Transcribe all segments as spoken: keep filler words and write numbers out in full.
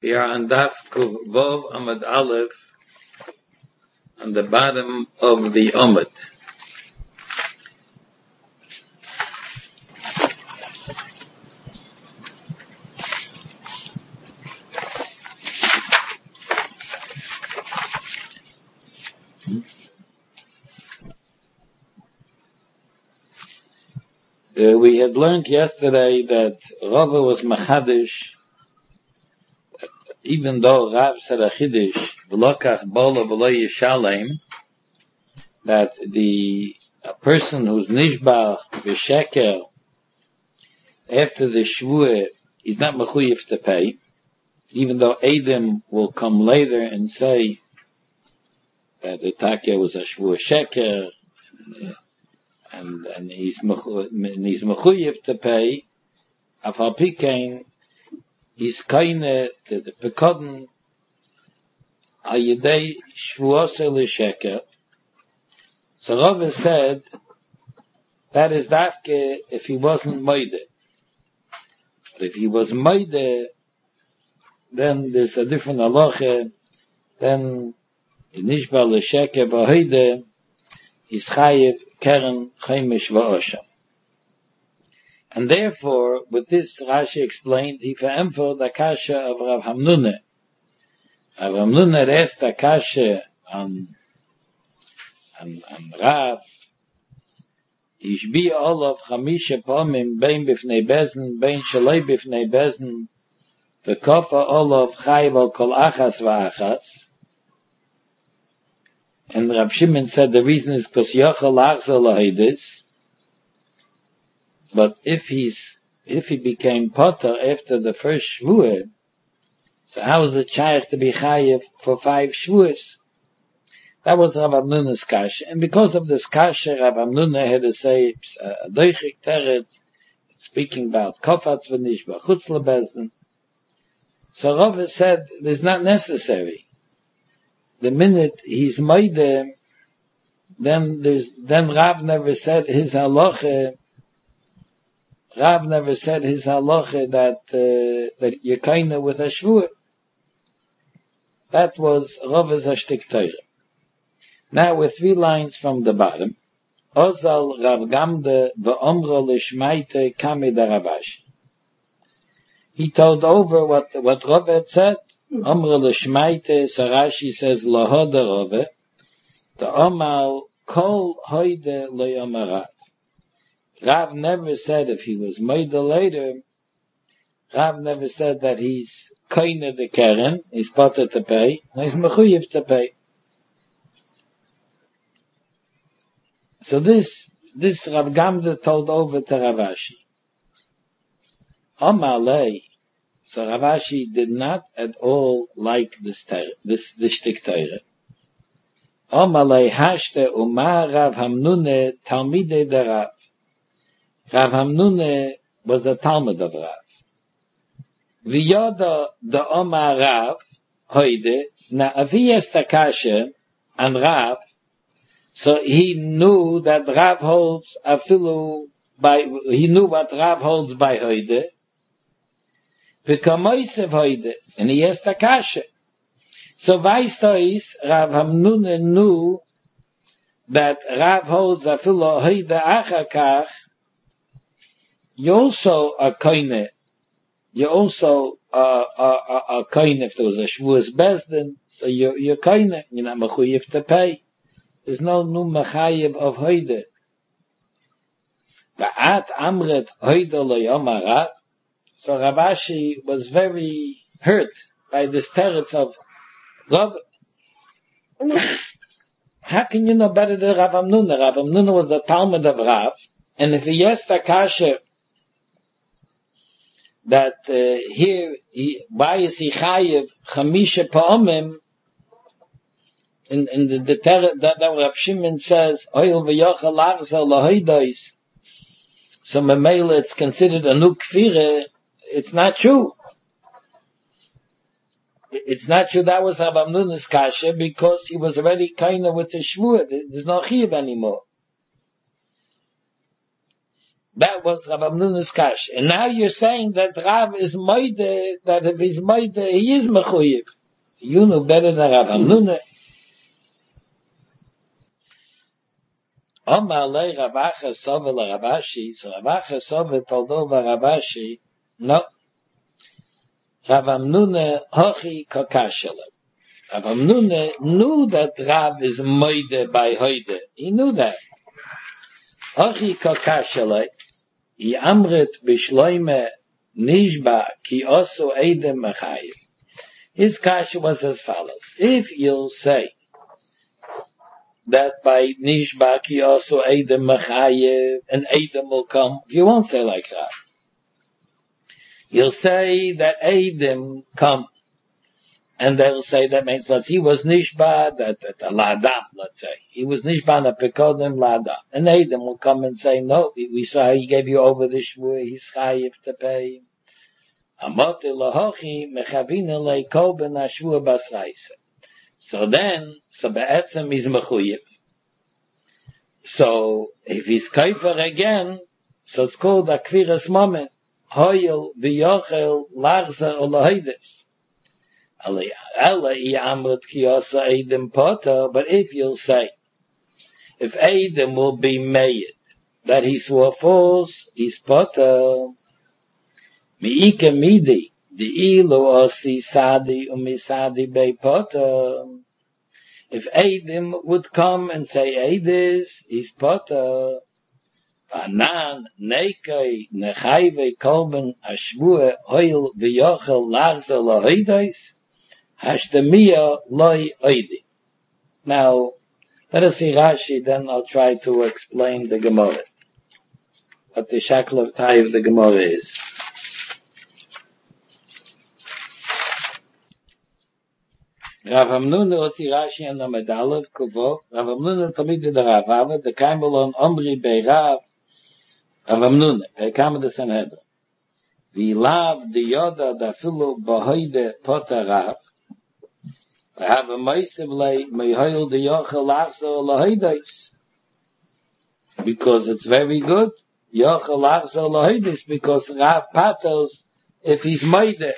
We are on Daf Kuv Vov Amud Aleph, on the bottom of the Amud. Uh, we had learned yesterday that Rava was Machadish, even though Rav said a Chiddush, V'lokach Bola V'lo Yishalem, that the a person who's Nishbach V'Sheker after the Shvuah is not Mechuyev to pay, even though Edom will come later and say that the Takya was a Shvuah Sheker, and, and he's Mechuyev to pay, Afal Pikein, he's kaine the the pekodin ayidei shvuose l'sheker. So Rava said that is dafke if he wasn't moide. But if he was moide, then there's a different halacha. Then nishba l'sheker v'hoide is chayiv keren chaimish v'osha. And therefore, with this, Rashi explained, he ve'emphod the kasha of Rav Hamnuna. Rav Hamnuna asked the kasha on, on, on Rav, Ishbi olav chamisha pomim, bein bifnei bezen, bein shalei bifnei bezen, ve'kofa olav chayiv al kol achas va'achas. And Rav Shimon said the reason is because yochel achzal lahidis. But if he's, if he became potter after the first shvuah, so how is it shaykh to be chayiv for five shvuahs? That was Rav Hamnuna's kasha. And because of this kasha, Rav Hamnuna had to say, a doichik teretz, speaking about kofatz v'nishba, chutz lebezden. So Rav said, it's not necessary. The minute he's moide, then there's, then Rav never said his halacha. Rav never said his halacha that uh, that you're kinda with a shvuah. That was Rav's ashtik Torah. Now with three lines from the bottom, Ozal Rav Gamde ve'omro l'shmaite kami da Ravashi. He told over what what Rav had said. Omro l'shmaite, so Rashi says lahoda Rav. The Omal kol hoide le'omarav. Rav never said if he was moida later, Rav never said that he's koine the keren, he's potter to pay, no, he's mechuyev to pay. So this, this Rav Gamda told over to Ravashi. Amalei, so Ravashi did not at all like this, this, this shtik Torah. Amalei hashte umar Rav Hamnune talmidei de Rav. Rav Hamnuna was a Talmud of Rav. V'yoda the Omar Rav, hoide, na aviyas takasha, and Rav, so he knew that Rav holds afilu by, he knew what Rav holds by hoide, v'kamoisev hoide, and he asked takasha. So Vaistois, Rav Hamnuna knew that Rav holds afilu hoide achakach. You also are koine. You also are, are, are, are koine if there was a shvuas bezdin. So you're, you're koine. You're not mechuyev to pay. There's no nu mechayev of hoide. Ba'at amret hoide lo yomarav. So Ravashi was very hurt by this teretz of Rav. How can you know better than Rav Hamnuna? Rav Hamnuna was the Talmud of Rav. And if he asked Akasha, that uh, here, he, why is he chayiv chamisha pa'omim, in, in the, the ter- that, that Rav Shimon says, oil v'yochel achzal lahoidois, so memela it's considered a nu kfire, it's not true. It's not true that was Rav Hamnuna's kasha, because he was already kinda with the shvuah, there's no chiv anymore. That was Rav Amnuna's kash. And now you're saying that Rav is moide, that if he's moide, he is mechuyev. You know better than Rav Amnuna. Omar le Rav Acha Sove le Rav Ashi, so Rav Acha Sove told over Rav Ashi, no, Rav Amnuna hochi kakashele. Rav Amnuna knew that Rav is moide by hoide. He knew that. Hochi kakashele, he amrit bishloime nishba ki osu edem mechayev. His kasha was as follows. If you'll say that by nishba ki osu edem mechayev, an edem will come, you won't say like that. You'll say that edem come, and they'll say that means, let's he was nishba, that, that a ladam, let's say. He was nishba na pekodim ladam. And edem will come and say, no, we saw he gave you over the shvur, he's chayiv to pay. Amoti lahochi mechavina leikol ben ashvur basraisa. So then, so be'etzem is mechuyev. So, if he's kaifer again, so it's called a kviras moment. Hoyel v'yochel lachzer olahides. But if you'll say, if Adam will be made, that he swore false, he's potter. Mi'ike midi, the ilu osi sadi umisadi be potter. If Adam would come and say Adis, he's potter. Anan nekei nechayve kolben ashvue hoil v'yochel lachzer lohides. Hashtamiya loy oidi. Now, let us see Rashi, then I'll try to explain the Gemara. What the shackle of tie of the Gemara is. Rav Amnuna oti Rashi and the Medalav Kuvo. Rav Amnuna tamid the Ravava, the Kaimelon Omri Beirav. Rav Amnuna, Pekam the Sanhedrin. V'ilav the Yoda da Filu Bahoide Potarav. I have a maisive lay, mehoil the yochel lachzo lahides. Because it's very good. Yochel lachzo lahides, because Rav patels, if he's moide.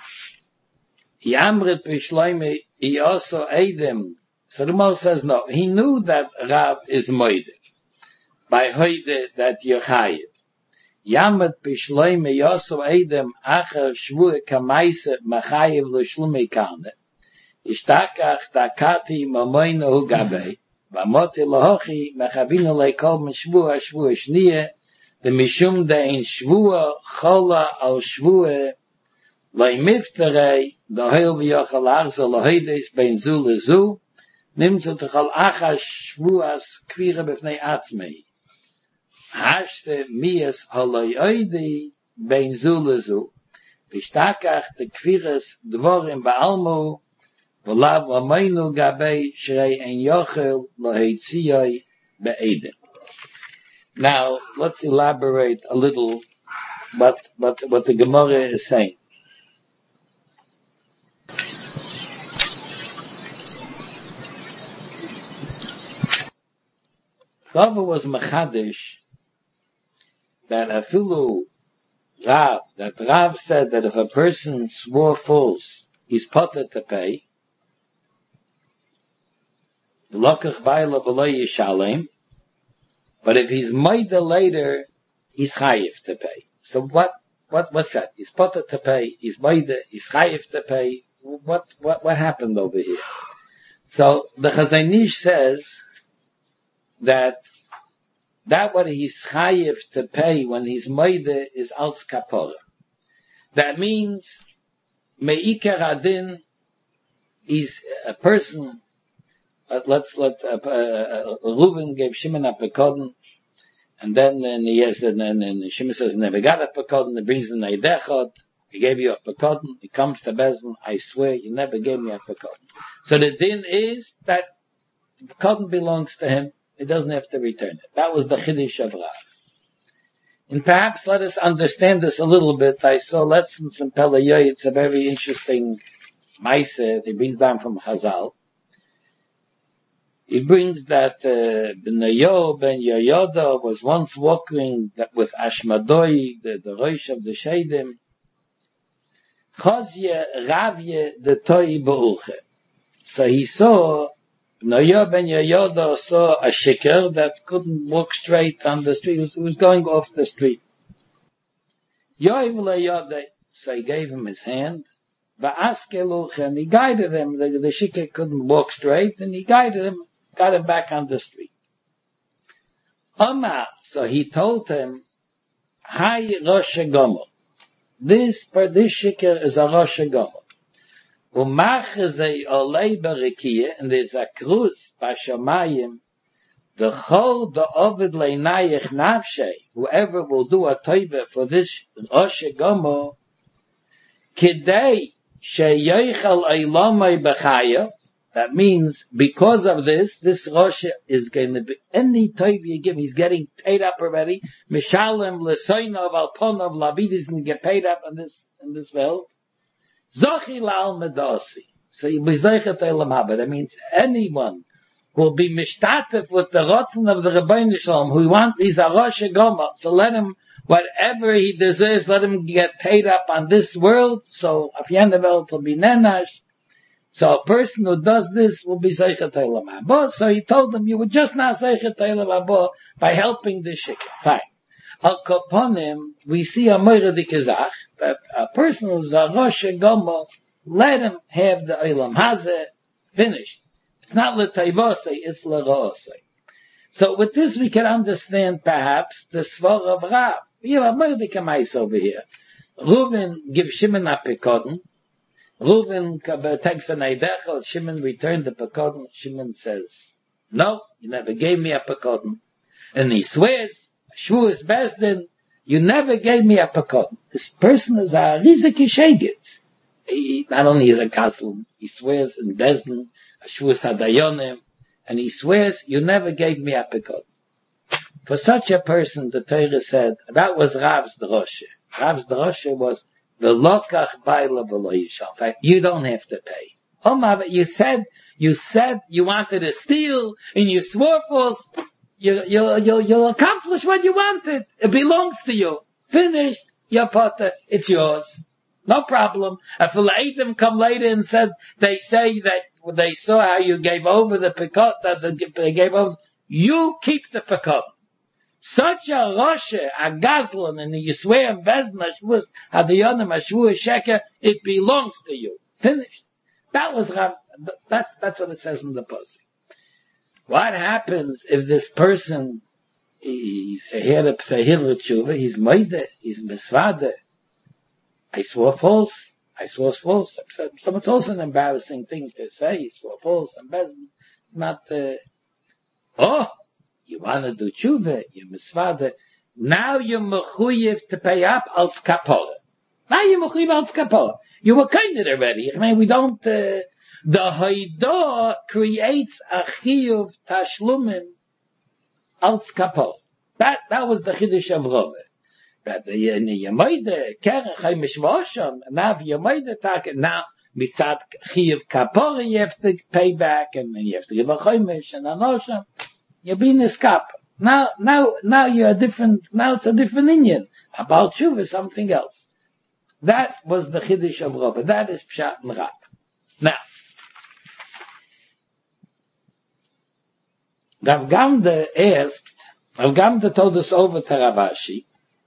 Yamrit b'shleime, he also edem. So the Moshe says no. He knew that Rav is moide. By hoide that yochayev. Yamrit b'shleime, yoso edem, acher shvur kamaise, machayev l'shlume karne. Ishtakach takati mamoinu gabe, v'amoti lahochi mechavina leikol mishvua shvua shniye, v'mishum de'in shvua chola al shvua, le'mifterei, dohel v'yochel arza lohides bein zu lezu, nimtzu techal achas shvuas kvira b'fnei atzmei. Hashte miyas haloyoidi bein zu lezu, v'ishtakach te kviras dvorim ba'almu, V'lav amaynu gabei shrei en yochel lohetziyoi be'edem. Now, let's elaborate a little what, what, what the Gemara is saying. Rava was machadish that afilu Rav, that Rav said that if a person swore false, he's potter to pay. But if he's moida later, he's chayiv to pay. So what, what, what's that? He's potter to pay, he's moida, he's chayiv to pay. What, what, what happened over here? So the Chazon Ish says that that what he's chayiv to pay when he's moida is als kapora. That means meikar adin is a person. Uh, let's let uh, uh, Reuven gave Shimon a pekodin, and then and he has and, and, and Shimon says never got a pekodin. He brings in a dechot. He gave you a pekodin. He comes to Bezin. I swear you never gave me a pekodin. So the din is that the pekodin belongs to him. He doesn't have to return it. That was the chiddush of Rav. And perhaps let us understand this a little bit. I saw lessons in Pelayoy. It's a very interesting ma'aseh. He brings down from Chazal. he brings that uh, Ben Yayo Ben Yoyada was once walking that with Ashmadoi, the, the Rosh of the Shedim. Chozye Ravye the Toi Be'ulche. So he saw, Yayo Ben Yoyada saw a shikar that couldn't walk straight on the street. He was, he was going off the street. Yoiv LeYodeh, so he gave him his hand. Ba'askeluch, and he guided him. The, the shikar couldn't walk straight, and he guided him, got him back on the street. Omar, so he told him, Hai Rosh Gomer. This, for this shikar is a Rosh Gomer. Umach is a olei barikia, and there's a cruz b'shamayim. The chol the ovid leinayich nafshe. Whoever will do a toiva for this Rosh Gomer, kidei sheyoichal eilamai b'chaya. That means, because of this, this Rosh is going to be, any toiv you give, he's getting paid up already. Mishalem l'soinov alponov labid is going to get paid up in this, in this world. Zochi la'al medasi. So you'll be zeichet elam haba. That means anyone who will be mishtatif with the rotzen of the Rebbeinu Shalom, who wants, he's a Rosh Gomer, so let him, whatever he deserves, let him get paid up on this world, so af yende welt will be nenash. So a person who does this will be zeichet elam haba. So he told them, you were just not zeichet elam haba by helping this shikar. Fine. Al kaponim, we see a moira dikazach, that a person who's a Rosh Gomer, let him have the Olam Hazeh, finished. It's not l'tayvosei, it's l'roosei. So with this we can understand perhaps the svar of Rav. We have a moira dikamais over here. Reuven gives Shimon a pekodin. Reuven takes an eidechel, Shimon returned the pekodin. Shimon says, no, you never gave me a pekodin. And he swears, Shvuas Bezdin, you never gave me a pekodin. This person is a riziki shegitz. He not only is a kaslam, he swears in Bezdin, a Shvuas Hadayonim, and he swears, you never gave me a pekodin. For such a person, the Torah said, that was Rav's droshe. Rav's droshe was, the lokach baila v'lo yishal. In fact, you don't have to pay. Oh my, but you said, you said you wanted to steal, and you swore false. You, you'll, you'll, you'll accomplish what you wanted. It belongs to you. Finished. Your potter. It's yours. No problem. If the Eidim come later and said, they say that they saw how you gave over the pekot, that they gave over, you keep the pekot. Such a Rosh, a Gazlan, and you swear in Bezna, Shvuas, Hadayonim, Shvuas Sheker, it belongs to you. Finished. That was Rav, that's, that's what it says in the post. What happens if this person, he's a Sehir Tshuva, he's Moide, he's Mesvade. I swore false, I swore false. So it's also an embarrassing thing to say, he swore false, and Bezna, not, uh, oh, you want to do tshuva, you're misvade. Now you're mechuyev to pay up als kapora. Now you're mechuyev als kapora. You were kind of already. I mean, we don't, uh, the haidah creates a chiyuv tashlumim als kapora. That, that was the chiddush of Rove. But the, in the Yemoide, keren chaimish v'osham, now if Yemoide tak, now, mitzat chiyuv kapora, you have to pay back, and then you have to give a chaimish and an osham. You're being a skap. Now, now, now you're a different, now it's a different Indian. About Tshuva is something else. That was the Chiddush of Rava. That is Pshat and Rab. Now, Rav Gamda asked, Rav Gamda told us over to Ravashi.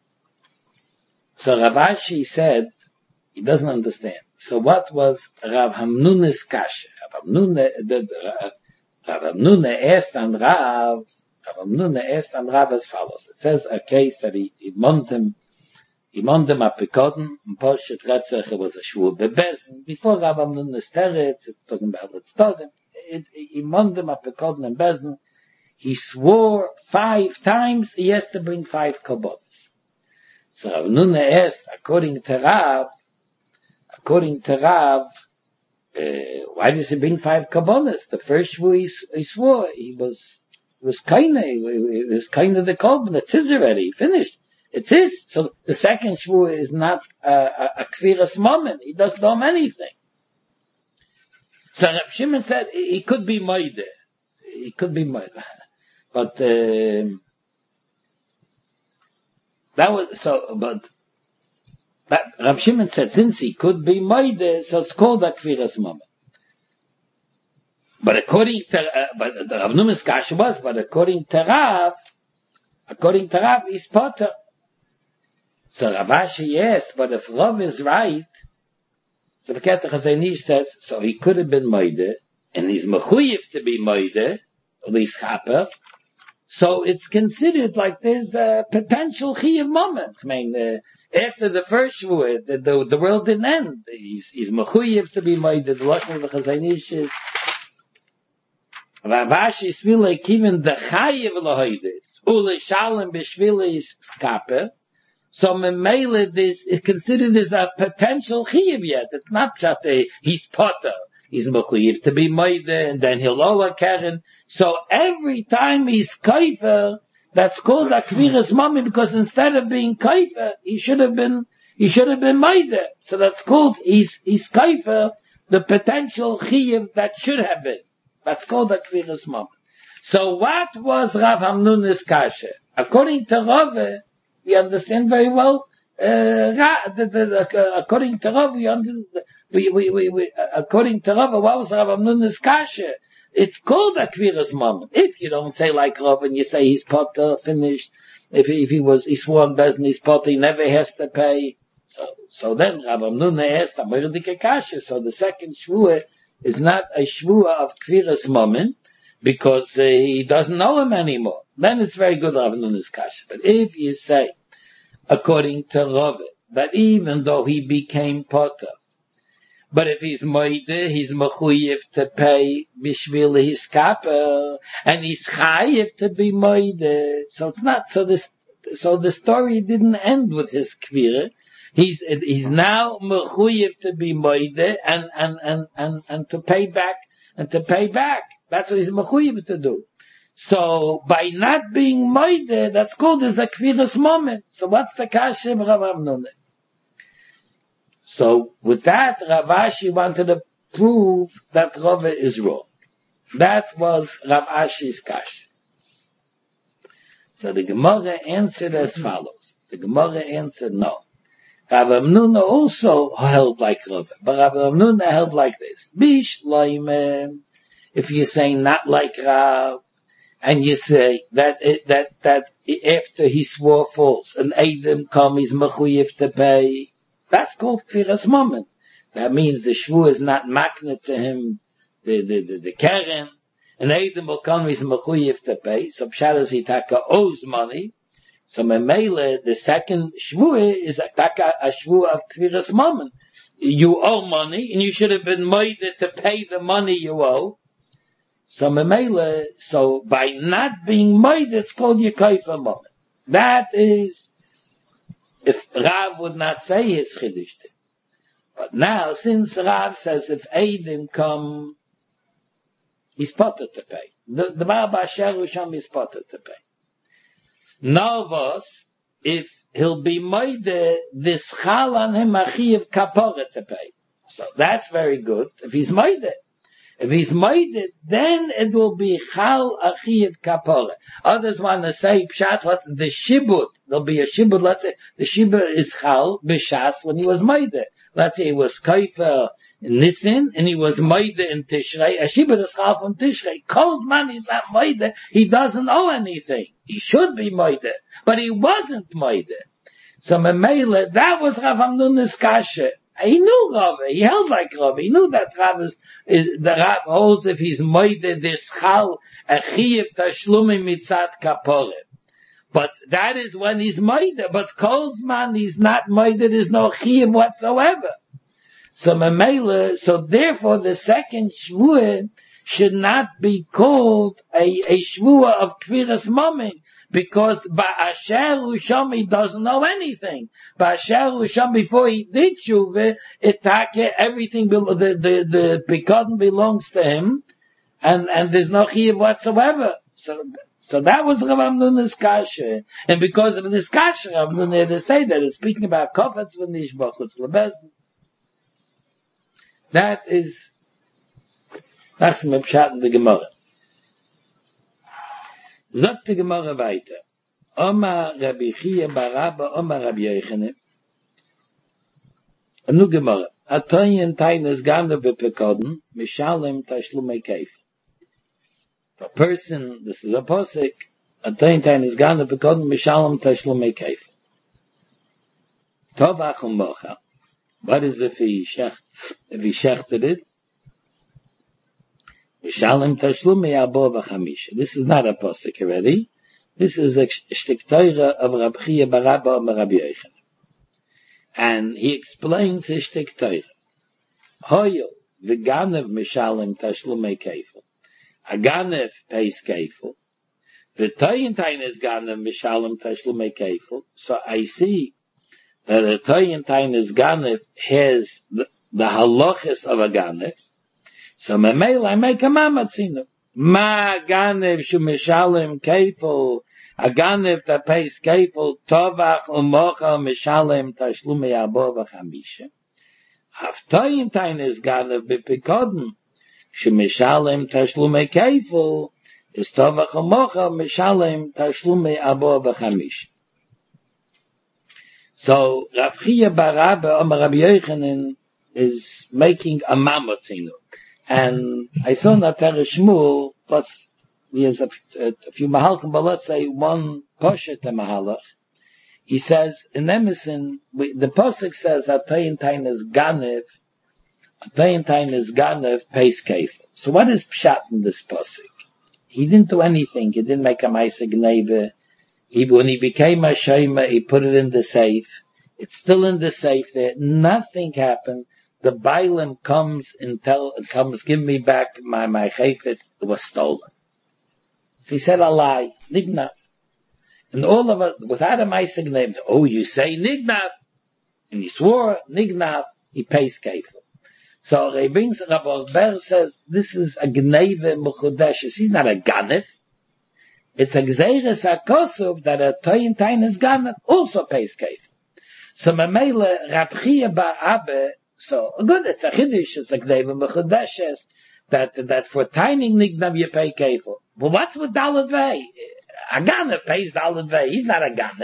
So Ravashi said, he doesn't understand. So what was Rav Hamnuna's kasha? Rav Hamnuna, the, the, Rav Hamnuna asked on Rav, Rav Hamnuna asked on Rav as follows. It says a case that he, he mond him, he mond him a pekodin, and Poshet Retzach, it was a shvur bebezin. Before Rav Hamnuna's teretz, it's talking about let's tell him, he mond him a pekodin and bezin. He swore five times, he has to bring five kobonis. So Rav Hamnuna asked, according to Rav, according to Rav, Uh, why does he bring five kabbalas? The first shvu he, he swore, he was, it was kinda, it was kinda the korban, it's his already, finished. It's his. So the second shvu is not uh, a, a kviras moment, he doesn't know anything. So Reb Shimon said, he could be moide. it could be more. But, um, that was, so, but, that, Rav Shimon said, since he could be moide, so it's called a kviras mama. But according to, uh, but the Rav Numa's kasha was, but according to Rav, according to Rav, he's potter. So Rav Ashi asked, but if Rav is right, so the Ketach HaZaynish says, so he could have been moide, and he's mechuyev to be moide, at least chaper, so it's considered like there's a potential chiyuv moment. I mean, uh, after the first shvuah, the, the, the world didn't end. He's, he's mechuyev to be moide, the Lashon of the Chazaynish is, Rav Ashi feel like even the chayiv lahoidis, ule shalom b'shvili skaper, so memele this is considered as a potential chiyuv yet. It's not just a, he's potter. He's mechuyev to be moide, and then he'll ola keren. So every time he's kaifer, that's called a kviras mami, because instead of being kaifer, he should have been, he should have been moide. So that's called, he's, he's kaifer, the potential chiyuv that should have been. That's called a kviras mami. So what was Rav Hamnuna's kasha? According to Rave, we understand very well, uh, the, the, the, uh, according to Rav, we understand, we, we, we, we, uh, according to Rav, what was Rav Hamnuna's kasha? It's called a kviras mami. If you don't say like Rav and you say he's potter, finished, if he, if he was, he swore on Bezdin, he's potter, he never has to pay. So, so then Rav Hamnuna asked, Amoridike kasha, so the second shvuah is not a shvuah of kviras mami, because uh, he doesn't know him anymore. Then it's very good Rav Hamnuna's kasha. But if you say, according to Rav, that even though he became potter, but if he's moide, he's mechuyev to pay bishvil his kapper, and he's chayev to be moide. So it's not, so this, so the story didn't end with his kvira. He's, he's now mechuyev to be moide, and, and, and, and, and to pay back, and to pay back. That's what he's mechuyev to do. So, by not being moide, that's called as a kviras moment. So what's the kasha of Rav Hamnuna? So, with that, Rav Ashi wanted to prove that Rav is wrong. That was Rav Ashi's kasha. So the Gemara answered as follows. The Gemara answered no. Rav Hamnuna also held like Rav, but Rav Hamnuna held like this. Bish loime. If you say not like Rav, and you say that it, that that after he swore false, an Adam come, he's mechuyev to pay. That's called kviras moment. That means the shvu is not makna to him, the the the, the keren. An Adam will come, he's mechuyev to pay. So pshat is he taka owes money. So memele, the second shvu is a taka a shvu of kviras moment. You owe money, and you should have been made to pay the money you owe. So memele, so by not being made, it's called yekaifa moment. That is, if Rav would not say his chiddush. But now, since Rav says if Eidim come, he's potter to pay. The, the Baal Basher Usham is potter to pay. Novos, if he'll be made, this chal on him achiv kapora to pay. So that's very good. If he's made it. If he's made it, then it will be chal achiv kapora. Others want to say pshat, what's the shibut? There'll be a shibut. Let's say the shibut is chal b'shas when he was made it. Let's say he was kaifer in Nisan and he was made in Tishrei. A shibut is chal from Tishrei. Kol's man he's not made it. He doesn't owe anything. He should be made it, but he wasn't made it. So memele, that was Rav Hamnuna's kasha. He knew Rav. He held like Rav. He knew that Rav is, is the Rav holds if he's made this chal a chiyuv tashlumim mitzat kapore. But that is when he's made. But Kolzman he's not made. There's no chiyuv whatsoever. So memele, so therefore the second shvuah should not be called a, a shvuah of kviras mamim. Because Ba'asher Usham he doesn't know anything. Ba'asher Usham before he did Shuvah, Itake, everything, the, the, the Pekadon belongs to him, and, and there's no Chiyuv whatsoever. So, so that was Rav Hamnuna's kasha. And because of this kasha, Rav Hamnuna had to say that, it's speaking about Kofetz v'Nishbach, it's Lebezin. That is, that's Mepshat in the Gemara. Sagt die Gemara weiter. Oma Rabbi Chia bar Abba, Oma Rabbi Yochanan. Und nu Gemara. Atoyen taines gane bepekoden, mishalem tashlumei keif. A person, this is a posik, atoyen taines gane bepekoden, mishalem tashlumei keif. Tovach um mocha. What is if he shecht, if he shechted it? Mishalem tashlumei abo v'chamisha. This is not a posik already. This is a shtik teure of Rabbi Chia bar Abba Omer Rabbi Yochanan. And he explains his shtik teure. Hoyel v'ganev mishalem tashlumei keifel. A ganev pays keifel. V'toyin taines ganev mishalem tashlumei keifel. So I see that a toyin taines ganev has the, the halachas of a ganev. So memel I make a mamatzinu. Ma ganev shu mishalem keifel. A ganev that pays keifel tovach u'mocha mishalem tashlumei abo v'chamisha. Haftoyin taines ganev bepekoden. Shemishalem tashlumei keifel is tovach u'mocha mishalem tashlumei abo v'chamisha. So Rav Chia bar Abba Omer Rabbi Yochanan is making a mamatzinu. And I saw in that Teresh Shmuel, plus he has a, a, a few mahalchim, but let's say one poshet mahalach. He says, in Emerson, the posuk says, Atoyin taines ganev, Atoyin taines ganev pays keifel. So what is pshat in this posuk? He didn't do anything. He didn't make a ma'aseh gneiva. He, when he became a shema, he put it in the safe. It's still in the safe there. Nothing happened. The Bailam comes and tell, comes, give me back my, my chayfet. It was stolen. So he said a lie. Nignav. And all of us, without a ma'aseh gneiva, oh, you say nignav. And he swore nignav, he pays keifel. So he brings, Rabbi Ber says, this is a gneiva mechudeshes. He's not a ganef. It's a gzeiras hakosov that a toyin taines ganef also pays keifel. So memele Rab Chia bar Abba, so good, it's a chiddush, it's a gneiva mechudeshes, that, that for tining nignav you pay keifel. But what's with Dalet Vei? A ganef pays Dalet Vei. He's not a ganef.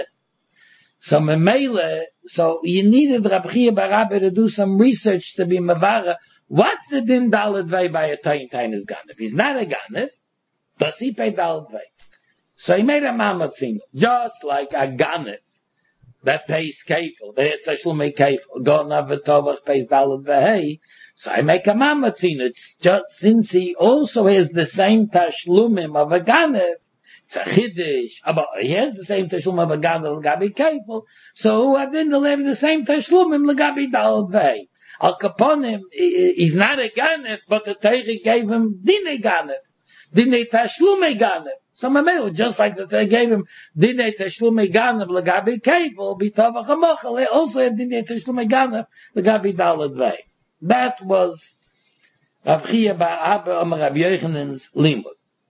So memele, so you needed Rab Chia bar Abba to do some research to be mavara. What's the din Dalet Vei by a toyin taines ganef? He's not a ganef. Does he pay Dalet Vei? So he made a mamatzin, just like a ganef that pays keifel. There's tashlumei keifel. Gon avatovach pays Dalet Vei. So I make a mamatzin. It's just since he also has the same tashlumim of a ganef. It's a chiddush. But he has the same tashlum of a ganef l'gabi keifel. So I didn't deliver the same tashlumim l'gabi Dalet Vei. Al kaponim, he's not a ganef, but the Torah gave him dinei ganef. Dinei tashlumei ganef. So Mamelu, just like that they gave him Dinei Tashlumei Ganev L'gabi Keifel, B'Tovach HaMochel, they also have Dinei Tashlumei Ganev L'gabi Dalet Vei. That was Rav Chia bar Abba Omer Rabbi Yochanan's limud.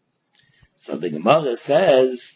So the Gemara says,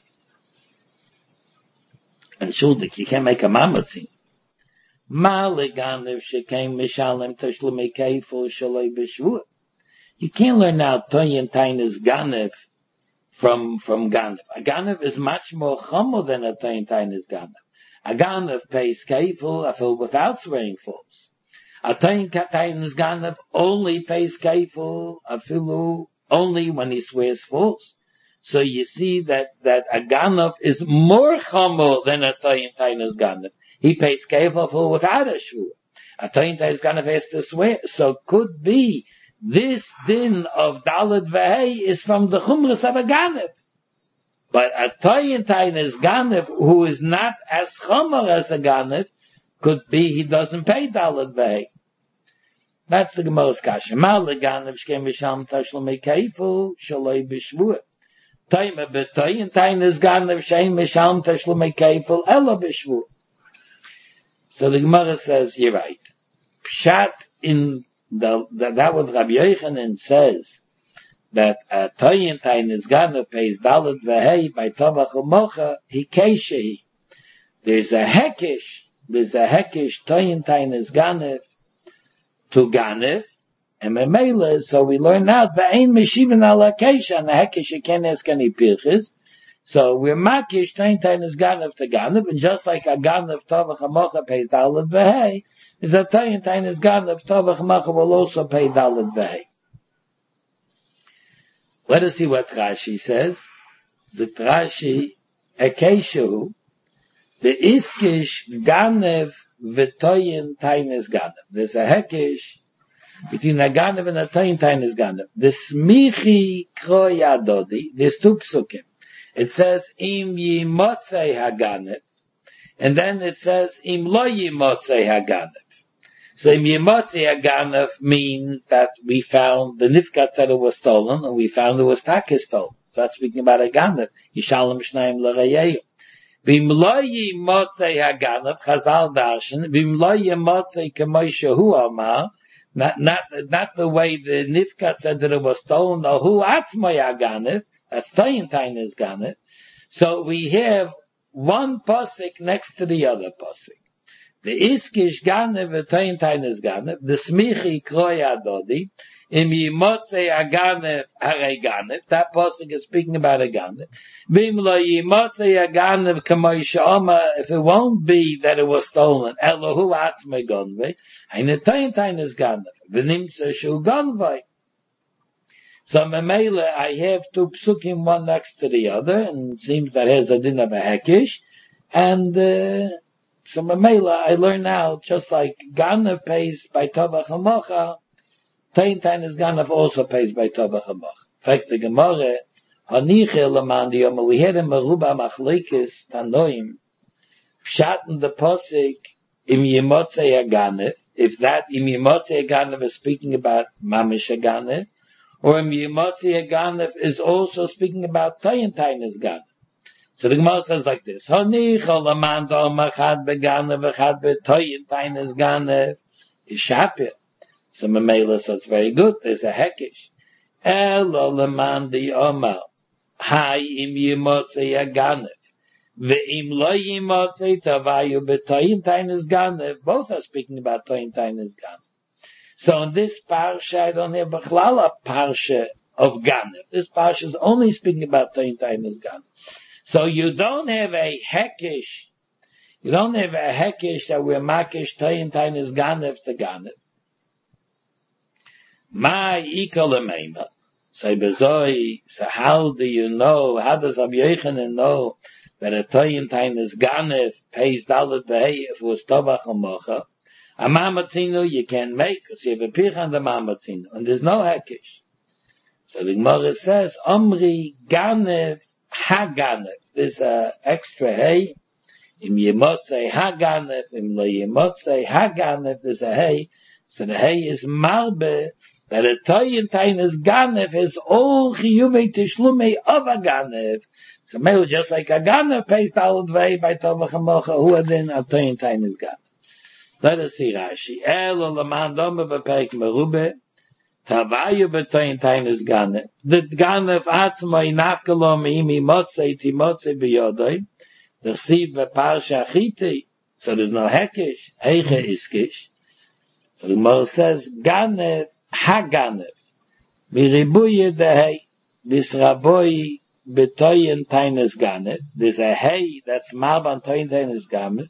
and Shuldik, you can't make a mamatzin. Ma leganev shekem mishalem tashlumei keifel shaloi b'shvuah. You can't learn now Toyin Tainus Ganev from, from Ganev. A Ganev is much more chomer than a Toyin Tainus Ganev. A Ganev pays keifel, I feel, without swearing false. A Toyin Tainus Ganev only pays keifel, I feel, only when he swears false. So you see that, that a Ganev is more chomer than a Toyin Tainus Ganev. He pays keifel for without a shvur. A Toyin Tainus Ganev has to swear. So could be this din of Dalet Vei is from the Chumras of a Ganev. But a Toyin Tainus Ganev, who is not as chomer as a Ganev, could be he doesn't pay Dalet Vei. That's the Gemara's kasha. Ma leganev shkem v'sham tashlumei keifel shaloi b'shvuah. Toyma b'toyin Tainus Ganev shein v'sham tashlumei keifel ela b'shvuah. So the Gemara says, you're right. Pshat in The, the, that was Rabbi Yochanan says that a Toyin Tainus Ganev pays Dalet Vei by Tovach U'Mocha, he keshehi. There's a hekish, there's a hekish Toyin Tainus Ganev to Ganev, and Memela, so we learn now, V'ein Meshivin Ala Kesha, and the hekish you can't ask any pirchis, So we're makish tain tainis ganav to ganav, and just like a ganav tovach hamocha pays dalad v'hei, is a tain tainis ganav tovach hamocha will also pay dalad v'hei. Let us see what Rashi says. The Rashi, Ekeshu, the iskish ganav v'toyin tainis ganav. There's a hekish between a ganav and a toyin tainis ganav. The smichi kroi adodi, there's two psukim. It says, im yimotzei haganev, and then it says, im lo yimotzei haganev. So im yimotzei haganev means that we found, the nifkat said it was stolen, and we found it was taka stolen. So that's speaking about a ganev. Yishalem shnayim l'reyeyu. Vim lo yimotzei haganev, Chazal darshan, vim lo yimotzei k'moi shehu amar, not, not, not the way the nifkat said that it was stolen, or hu atzmoi haganev, that's Toyin Tainis Ganev. So we have one posik next to the other posik. The Iskish Ganev and Toyin Tainis Ganev, the Smichi Kroi Adodi, Im Yimotzei Aganev Harei Ganev, that posik is speaking about a Ganev. Vim lo Yimotzei Aganev Kamoi Sha'oma, if it won't be that it was stolen, Elohu Atzmei Gonvei, and the Toyin Tainis Ganev, V'nimtze Shu Gonvei. So Memela, I have two psukim, one next to the other, and it seems that has a din of a hekish. And uh, so Memela, I learn now, just like Ganav pays by Tovach HaMocha, Tain Tainis Ganav also pays by Tovach HaMocha. In fact, the Gemara, Haniche Laman Diyoma, we had in Meruba Machlekes Tanoim, Pshat in the posik, Im Yimotzei HaGanav, if that Im Yimotzei HaGanav is speaking about Mamish HaGanav, or in Yimotzi Haganev is also speaking about Toyin Tainis Ganev. So the Gemara says like this: Honich olaman da'omar chad beganev echad betoyin Tainis Ganev is shapir. So Mamela says very good. There's a hekish. El olaman da'omar hai im Yimotzi Haganev ve'im lo Yimotzi tavayu betoyin Tainis Ganev. Both are speaking about Toyin Tainis Ganev. So in this parsha, I don't have Bechlal a parsha of Ganev. This parsha is only speaking about Toyin Tainis Ganev. So you don't have a hekish, you don't have a hekish that we're makish Toyin Tainis Ganev to Ganev. My ikol emeima. So bezoi, so how do you know, how does Rabbi Yochanan know that a Toyin Tainis Ganev pays Dalet V'hei if it was Tovach HaMocha? A mamatzinu you can't make because you have a pich on the mamatzinu, and there's no hekish. So the Gemara says, Omri Ganev Haganev. There's a extra hey. Im Yimotzei Haganev, Im Lo Yimotzei Haganev. There's a hey. So the hey is marbe that a Toyin Tainis Ganev is all chiyuvei tishlumei of a Ganev. So maybe just like a Ganev pays Dalet V'hei by Tovach HaMocha, who are then a Toyin Tainis Ganev. Let us see Rashi. Elo laman dome bepeik merube, tavayu betoyin tainis ganev. The ganev atzmai nafkalo meimi motzei timotzei biyodoi, the siv beparsha chiti, so there's no hekish, heiche iskish. So the Gemara says, ganev haganev, miribuye dehei, this raboi betoyin tainis ganev, there's a hey that's marban toyin tainis ganev,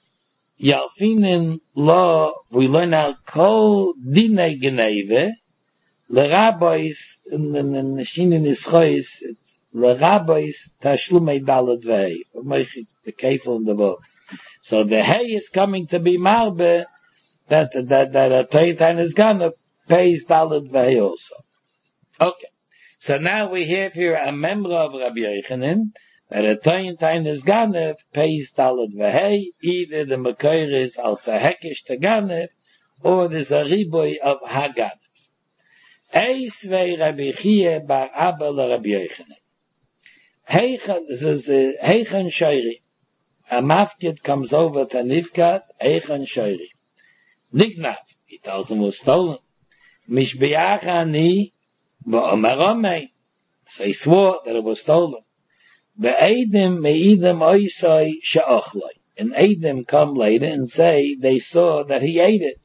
Yalfinin law, we learn out kol dinei geneve, le rabbis, in the Shinin Ischois, le rabbis tashlumei Dalet V'hei, the kefil in the book. So the hay is coming to be marbe, that, that, that a Toyin Tainis Ganev pays Dalet V'hei also. Okay. So now we have here a member of Rabbi Yochanan, that a Toyin Tainis Ganev pays Dalet V'hei, either the Mekoir is als a hekish to Ganev, or there's a riboy of Haganev. Eis vei Rabbi Chie bar Abba le Rabbi Yochanan. Heichen, this is the Heichen Shoiri. A mafkid comes over to Nifkat, Heichen Shoiri. Nignaf, he tells him it was stolen. Mishbeach ani, v'omer omei. So he swore that it was stolen. Ve'edim me'idem oisoi she'ochloi. And Edim come later and say they saw that he ate it.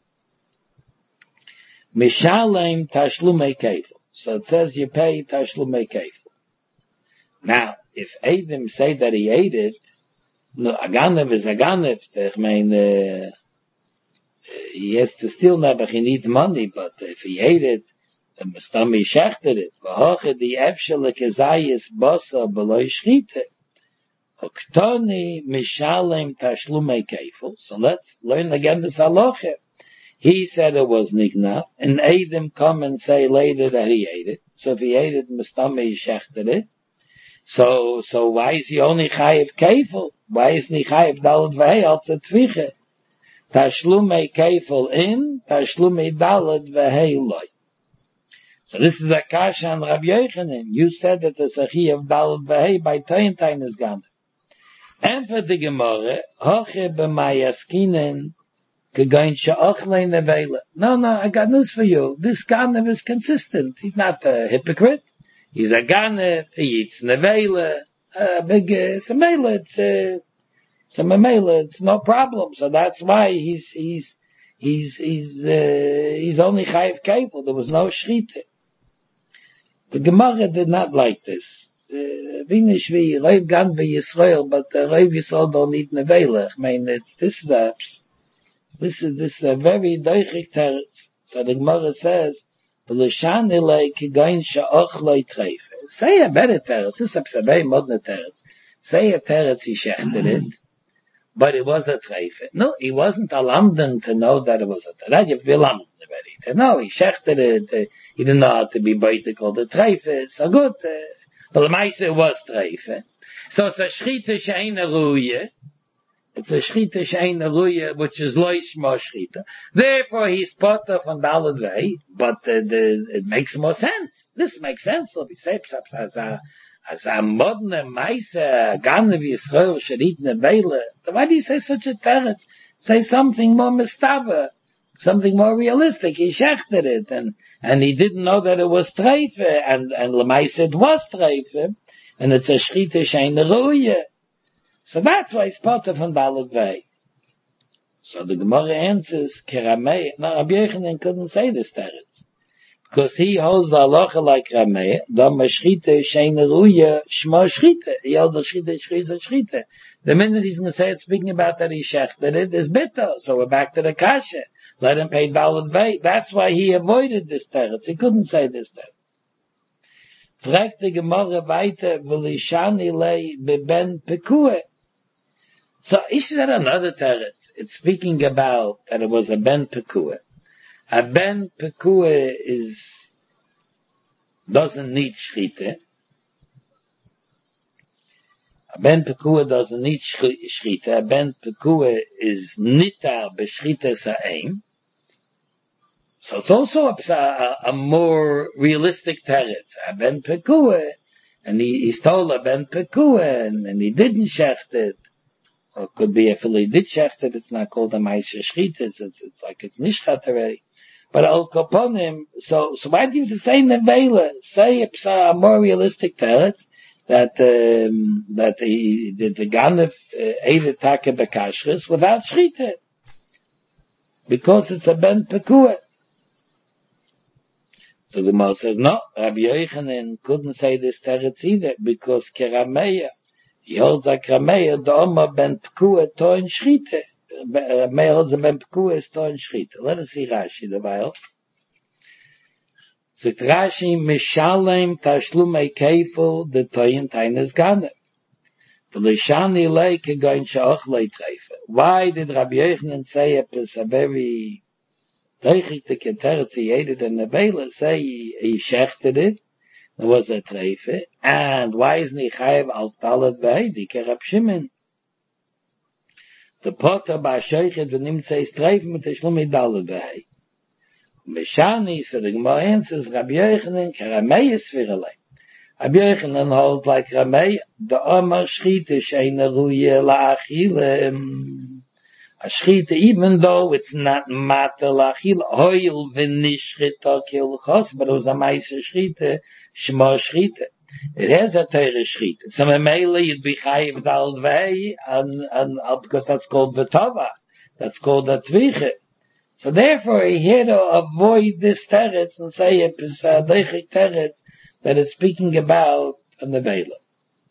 Mishalem tashlumei kefil. So it says you pay tashlumei kefil. Now, if Eidim say that he ate it, no, a Ganev is a Ganev. I mean, uh, he has to steal Nebuch, he needs money, but if he ate it, the Mustami shechted it. V'hoche di efshele kezayis bosa beloy shchite. Oktoni mishalem tashlumei kefil. So let's learn again this halacha. He said it was nigna, and Eidim come and say later that he ate it. So if he ate it, Mustami shechted it. So, so why is he only chayiv kefil? Why isn't he chayiv dalad v'hei als a tviche? Tashlumei kefil in, tashlumei dalad v'hei loy. So this is a kasha on Rabbi Yochanan. You said that the Sachi of Dalad V'hei by Toyentain is gone. And for the Gemara, Hoche b'mayaskinen kegoin she'ochlei nevela. No, no, I got news for you. This Ganev is consistent. He's not a hypocrite. He's a Ganev. He eats nevela. A big, uh, it's a mela. It's a, it's a memela. It's no problem. So that's why he's, he's, he's, he's, uh, he's only chayiv kefil. There was no shchita. The Gemara did not like this. Vinish vi Reiv Gan Yisrael, but the Reiv Yisrael don't need nevela. I mean, it's this steps. This is this is a very doichik teretz. So the Gemara says, "V'lishan ilay kigayin she'ochlei treife." Say a better teretz. This is a very modern teretz. Say a teretz he shechted it, but it was a treife. No, he wasn't alamden to know that it was a treife. You have to be alamden already. No, he shechted it. Uh, He didn't know how to be boite called the treife. So good. Uh, but the meise was treife. So it's a shchita she'eina ruye. It's a shchita she'eina ruye, which is loish mo shchita. Therefore, he's potter from Dalad Vei, but uh, the, it makes more sense. This makes sense. So we say, as a, as a modern meise, Ganev Yisrael, she'rit nevela. Why do you say such a teretz? Say something more mistava. Something more realistic. He shechted it, and, and he didn't know that it was treife, and, and Lemais it was treife, and it's a shchita she'eina ruye. So that's why it's part of an Dalad Vei. So the Gemara answers, Keramei, now Rabbi Yochanan couldn't say this teretz, because he holds the halacha like Ramei, Dama shchita she'eina ruye, shma shchita. He holds the shchita, shchita, shchita. The minute he's going to say it's speaking about that he shechted it, is bitter. So we're back to the kasha. Let him pay Dalad Vei. That's why he avoided this teretz. He couldn't say this teretz. Fragt the Gemara weiter, v'lishani lei beben pekue. So, is there another teretz? It's speaking about that it was a ben pekue. A ben pekue is, doesn't need shchita. A ben pekue doesn't need shchita. A ben pekue is nitar b'shchita sa'im. So it's also a, a, a more realistic teretz. A ben pekue, and he, he's told a ben pekue, and, and he didn't shecht it. Or it could be if he did shecht it, it's not called a ma'aseh shchita. It's, it's, it's like it's nishchat already. But al kaponim, so so why do you say nevela? Say a, a more realistic teretz that um, that he that the Ganev uh, ate it take bekashris without shchita, because it's a ben pekue. So the Gemara says, no, Rabbi Yochanan couldn't say this teretz either, because Kerameya, he holds like Rameya, the Oma ben Pekua toin shchita. Rameya holds the ben Pekua is toin shchita. Let us see Rashi, the while. So Rashi, Mishalem tashlumei kefil, the toin tainus Ganev. V'lishani lei kegoin she'ochlei treife. Why did Rabbi Yochanan say it was a very Teichik the Keteretz, he ate it in the Bela, say he, he shechted it, there was a treife, and why isn't he chayiv al Dalad Vei, the Kerab Shimon? The potter ba'ashaychet v'nimtzeis treife mit teshlumei Dalad Vei. Meshani, so the Gemara answers, Rabbi Yochanan, Keramei is viralei. Rabbi Yochanan holds like Ramei, the Omar shchita she'eina ruye la'achilem. A shchita, even though it's not matel achil, oil v'nishchita kilchos, but it was a ma'aseh shchita, shema shchita. It has a teire shchita. So memele you'd be chayiv Dalad Vei, and, and, because that's called v'tova. That's called a tviche. So therefore he had to avoid this teretz and say it's a deichik teretz that it's speaking about a nevela.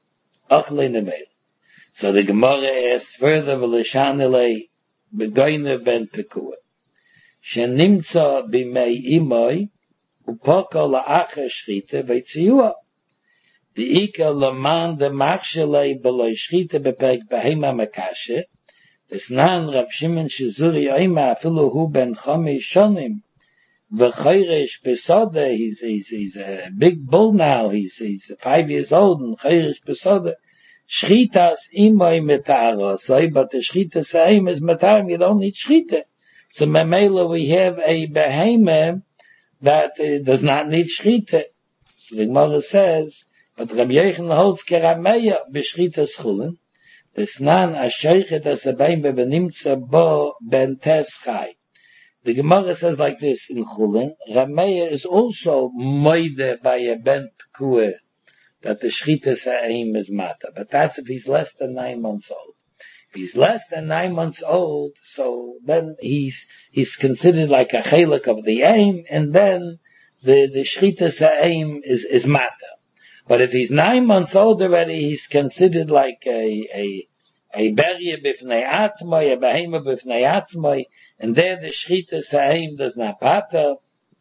Achle Nevel. So the Gemara asks further, V'lishanele begoyne ben pekua. Shenimtza b'mei imoi, upoko la'acher shchite v'tziyua. V'ika l'man de machshelei b'loi shchite b'pek behema mekashe, v'snan Rav Shimon Shizuri oima afilu hu ben chomish shonim, v'chayresh besode, he's, he's, he's a big bull now, he's, he's five years old, and chayresh besode, shchitas imoi metara, so, but the shchitas aim is metarim, you don't need shchita. So memela we have a behemoth that uh, does not need shchita. So the Gemara says, but Rabbi Yochanan holds kerameya b'shchitas chulin, desnan asheichet as a beim bebenimtza bo ben tes chai. The Gemara says like this in chulin, Rameya is also moide by a ben pekua that the shchitas aim is mata, but that's if he's less than nine months old. If he's less than nine months old, so then he's he's considered like a chelik of the aim, and then the the shchitas aim is is mata. But if he's nine months old already, he's considered like a a a beria b'fnei atzmai, a behema b'fnei atzmai, and there the shchitas aim does not pata,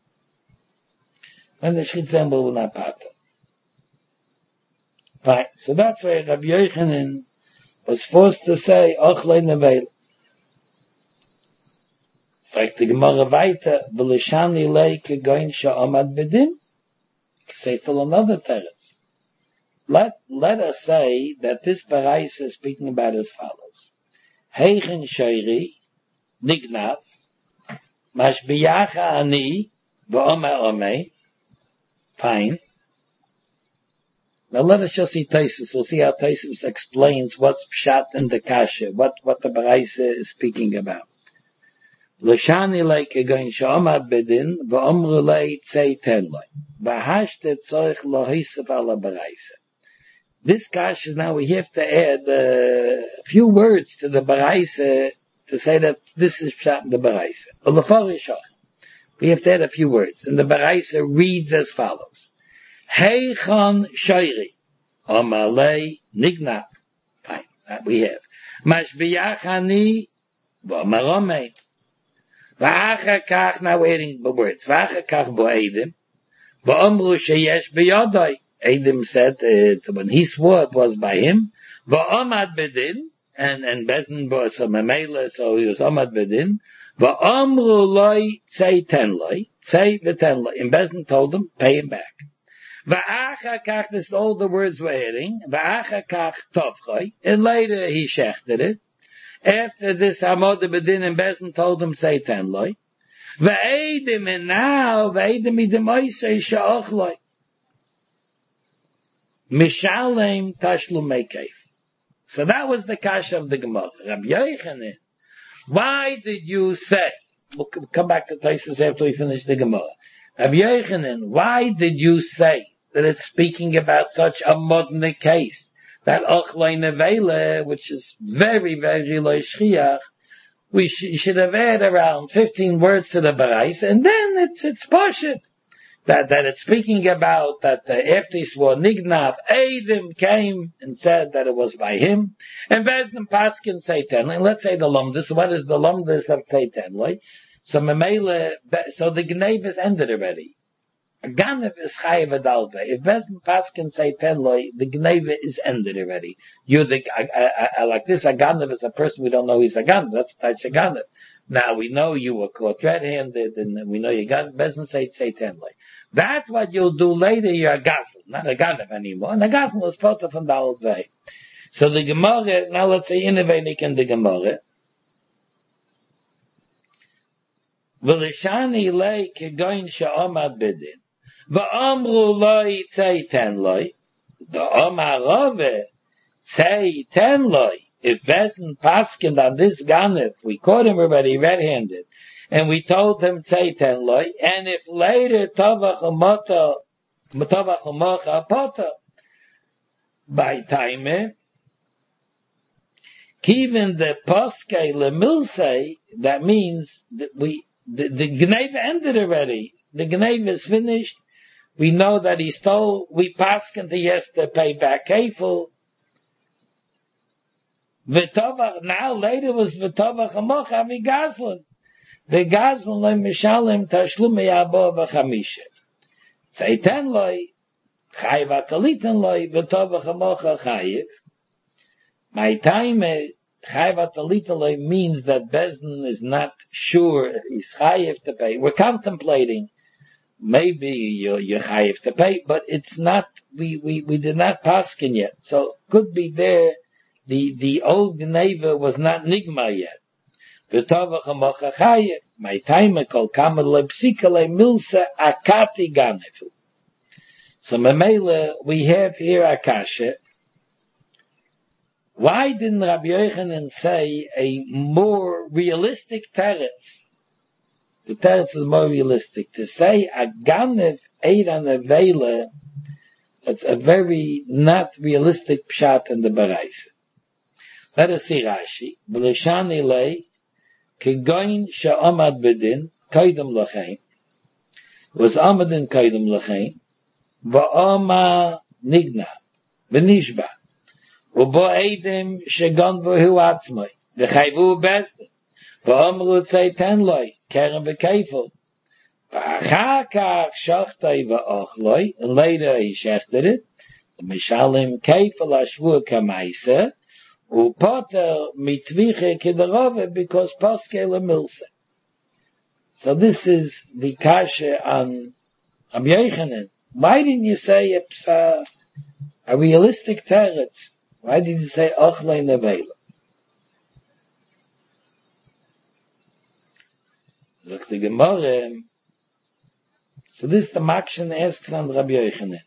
and the shchitas aim will not pata. Fine. So that's why Rabbi Yochanan was forced to say, Ochlei Nevel. Fragt the Gemara weiter, V'lishani leike goin sha'amad bedin. Say still another teretz. Let, let us say that this Baraisa is speaking about as follows. Heichen shoiri, nignav, mashbiyacha ani, v'omer omei. Fine. Now let us just see Taisus. We'll see how Taisus explains what's pshat in the kasha, what, what the Baraisa is speaking about. L'shani leike goin sha'amad bedin, v'omru lei tzei ten loi. V'hashte tzorich lohisef ala Baraisa. This kasha, now we have to add uh, a few words to the Baraisa to say that this is pshat in the Baraisa. We have to add a few words. And the Baraisa reads as follows. Heichon shoiri, omalei nignat. Fine, that we have. Mashbiyachani, v'omaromei. V'achakach, now we're adding the words. V'achakach bo'edim, v'omru sheyesh b'yodoi. Edim said, uh, when he swore it was by him. V'omad bedin, and, and Bezin was a memela, so he was omad bedin. V'omru loi tzei ten loi, tzei v'ten loi. And Bezin told him, pay him back. V'achakach, this is all the words we're adding. V'achakach tovchoi. And later he shechted it. After this, Hamod Bedin and Bezin told him, say ten loi. V'edim, and now, v'edim idemoisei sha'ochloi. Mishalem tashlum mekeif. So that was the kasha of the Gemara. Rabbi Yochanan, why did you say, we'll come back to Taisus after we finish the Gemara. Rabbi Yochanan, why did you say that it's speaking about such a modern case, that Ochlei Nevele, which is very, very loy shchiach, we sh- should have added around fifteen words to the Barais, and then it's, it's Pashut. That, that it's speaking about that uh, after he swore Nignav, Eidim came and said that it was by him, and Bezdin Paskin say ten, and let's say the Lumdus, what is the Lumdus of say ten, like? So Memele, so the Gnev is ended already. A Ganev is Chayev Adalve. If Bezdin Paskin say ten, like, the Gnev is ended already. You the, I, I, I, like this, a Ganev is a person we don't know he's a Ganev, that's Taich a Ganev. Now we know you were caught red-handed, and we know you got Bezdin say, say ten, like. That's what you'll do later, you're a Gazel, not a Ganev anymore. And a Gazel is part of the old way. So the Gemara, now let's say innovating in the Gemara. V'lishani lei kegoin sha'omad bedin. V'amru loi tzei ten loi. V'omar rove tzei ten loi. If Bezdin Paskin on this Ganev, we caught him already red-handed. And we told him say ten loy, and if later Tavach Umota, Tavach Umocha Apota, by time, even the Poske Lemilse, that means that we, the, the Gneva ended already. The Gneva is finished. We know that he stole, we paskin to yes to pay back kefil, V'tovach, now later was v'tovach hamocha v'gazlan. V'gazlan loy mishalim tashlumi abo v'chamisha. Seitan loy, chayiv atalitan loy, v'tovach hamocha chayiv. My time, chayiv atalitan loy means that Bezdin is not sure he's chayiv to pay. We're contemplating. Maybe you're, you're chayiv to pay, but it's not, we, we, we did not paskin yet. So, could be there, the, the old Geneva was not nigma yet. V'tovach hamocha chayiv. My time, kol kamal lepsikale milsa akati ganefu. So, Memele, we have here Akasha. Why didn't Rabbi Yochanan say a more realistic teretz? The teretz is more realistic. To say a ganev eid an avela, it's a very not realistic pshat in the Baraisa. Let us see Rashi. B'leshani lei, kegoin she'omad bedin, koidem l'chein, was omadin koidem l'chein, v'oma nigna, v'nishba, ובו עדים שגנבו הוא עצמי, וחייבו בסד, ואומרו צייתן לוי, קרן בכיפל. ואחר כך שחטי ואוכלוי, and later he shechted it, ומשלם כיפל השבוע כמייסה, ופוטר מתוויחה כדרובה, because poske למילסה. So this is the kasha on Rabbi Yochanan. Why didn't you say it's a, a realistic teretz? Why did you say Ochlei Nevela? Sagt the Gemara, so this the Makshan asks on Rabbi Yochanan.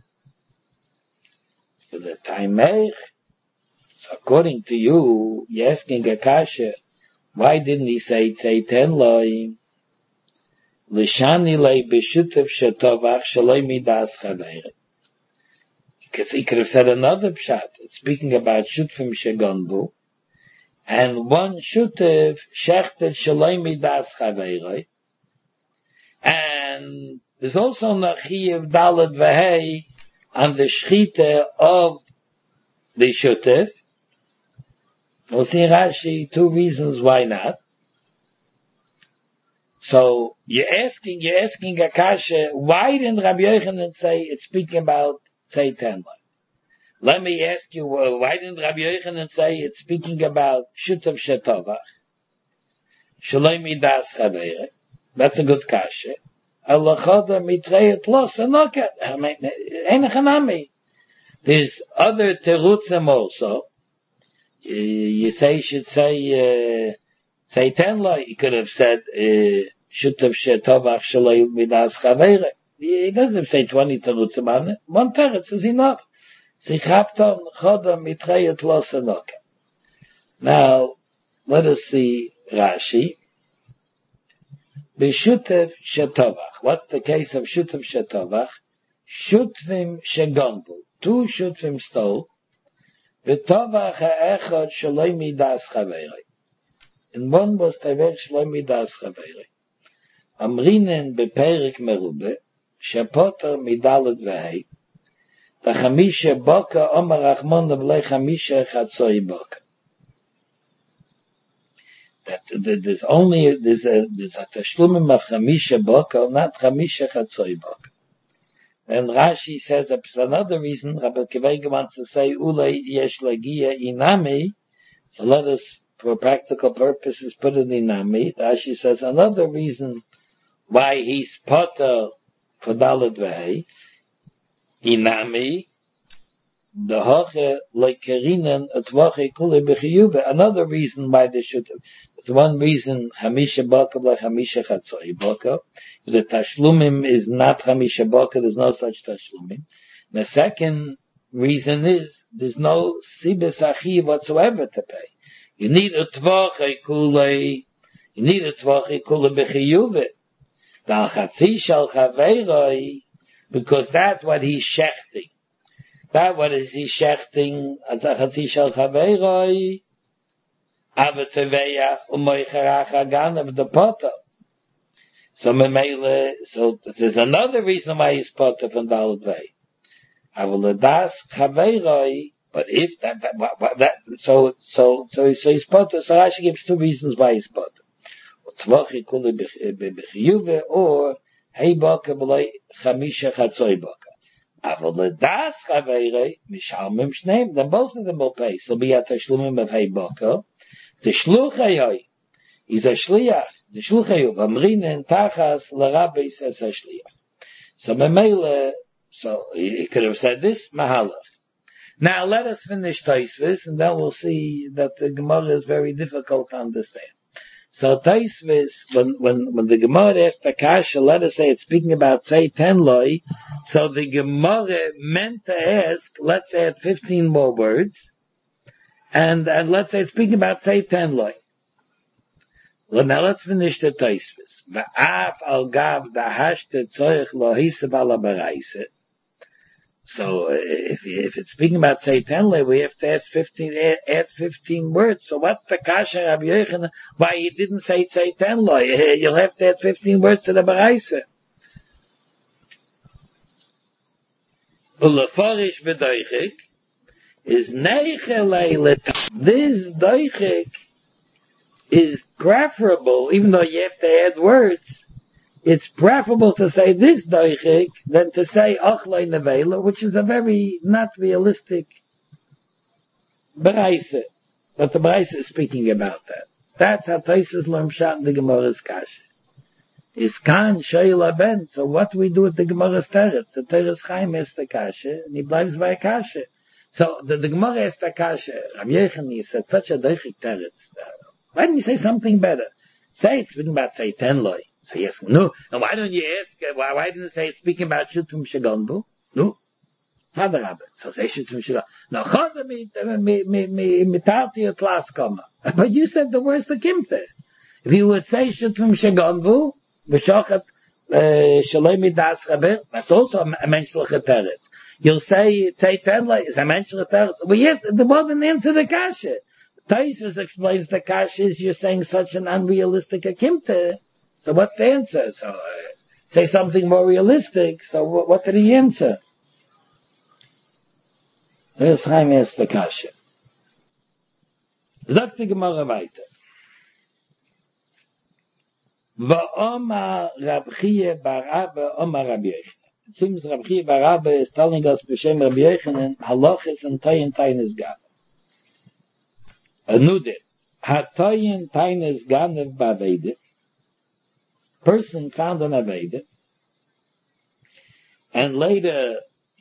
So the Taimech, so according to you, you're asking Akasha, why didn't he say Tzeitan Loi, L'shani Lei B'shutav Shetovach Shaloi Midas Chaveirah? Because he could have said another pshat. It's speaking about shutfim shegonbu, and one shutef shechted shaloi midas chaveiroi, and there's also nachiyev dalet vehei on the shchita of the shutef. We'll see Rashi two reasons why not. So you're asking, you're asking Akasha, why didn't Rabbi Yochanan say it's speaking about Seitan? Let me ask you, uh, why didn't Rabbi Yochanan say it's speaking about Shutav Shetovach? Shaloi Midas Chaveirah. That's a good kasha. Alachoda Mitreyet Los Anoket. Enechanami. There's other terutzim also. You, you say, you should say, uh, Seitan Lo. You could have said, uh, Shutav Shetovach Shaloi Midas Chaveirah. He doesn't say twenty terutzim on it. One teretz is enough. Sichapton choda mitreyet lo sanoka. Now, let us see Rashi. B'shutev shetovach. What's the case of shutev shetovach? Shutvim shegonbu. Two shutvim stole. V'tovach ha'echad shaloi midas chaveiroi. And one was tavech shaloi midas chaveiroi. Amrinen beperik merube. Shepoter midalet v'hei. V'chamisha boka omar Rachmon v'lei chamisha chatzoi boka. That there's only there's a there's a tashlumim of chamisha boka, not chamisha chatzoi boka. And Rashi says that's another reason. Rabbi Kivega wants to say ulei yesh lagia inami. So let us, for practical purposes, put it inami. Rashi says another reason why he's potter for Dalet Vehei. Inami, the hoche lekerinen atvache kule bechiyube. Another reason why they should have. It's one reason chamisha baka like chamisha chatzoi baka. The tashlumim is not chamisha baka. There's no such tashlumim. The second reason is there's no sibes achi whatsoever to pay. You need a tvache kule. You need a tvache kule bechiyube. Dal chatzi shal chaveiroi. Because that's what he's shechting. That what is he shechting? As a chatzi shel chaveiroi, avateveach umoicharach hagan of the potter. So memele, so there's another reason why he's potter from Dalet Vei. Avoladas chaveiroi But if that, that, that, that so, so, so, so he's potter, so Rashi gives two reasons why he's potter. Tzvachi kuli b'chiyuve, or hey baka b'loi chamisha chatzoi baka. Aval ledas chaveirei, mishalmim shneim, then both of them will pay. So be at tashlumim of hey baka. The shluchayoi is a shliach. The shluchayu v'amrinen tachas l'rabbi says a shliach. So memele, so he could have said this mahalach. Now let us finish Taisvis, and then we'll see that the Gemara is very difficult to understand. So Taisvis, when when when the Gemara asks the kasha, let us say it's speaking about say ten loy. So the Gemara meant to ask, let's add fifteen more words, and and let's say it's speaking about say ten loy. Well, now let's finish the Taisvis. Va'af al gav dahashte tzorich lo hisav ala baraisa. So if if it's speaking about say ten loy, we have to ask fifteen, add, add fifteen words. So what's the kasha Rabbi Yochanan? Why he didn't say say ten loy? You'll have to add fifteen words to the baraisa. Uleforish b'doichik is neichelei let. This doichik is preferable, even though you have to add words. It's preferable to say this doichik than to say achlei nevela, which is a very not realistic baraisa. But the baraisa is speaking about that. That's how Taisus learns shot in the Gemara's kasha. Is kan sheila ben. So what do we do with the Gemara's teretz? The teretz chaim is the kasha, and he bleibt by kasha. So the, the Gemara is the kasha. Rabbi Yochanan said such a doichik teretz. Why didn't you say something better? Say it's speaking about say ten loy. So yes, no. And why don't you ask? Why, why didn't it say it's speaking about shutum shagonbu? No. Father Rabbi. So say shutum shagonbu. Now choda mi mi mi mi mitarti at last comma. But you said the words the kimte. If you would say shutum shagonbu, v'shochat shaloi midas rabbi, that's also a menshlich teretz. You'll say say ten loy is a menshlich teretz. Well, yes, the more than answer the kasha. Taisus explains the kasha is you're saying such an unrealistic akimta. So what's the answer? So uh, say something more realistic. So what, what did he answer? There's Chaim asked the kasha. Sagt die Gemara weiter. Va'omar Rab Chiya bar Abba omar Rabbi Yochanan. It seems Rab Chiya bar Abba is telling us b'shem Rabbi Yochanan halachas and tayin tainis gav. Anude, hatayin tainis ganev ba'avede. Person found an avede, and later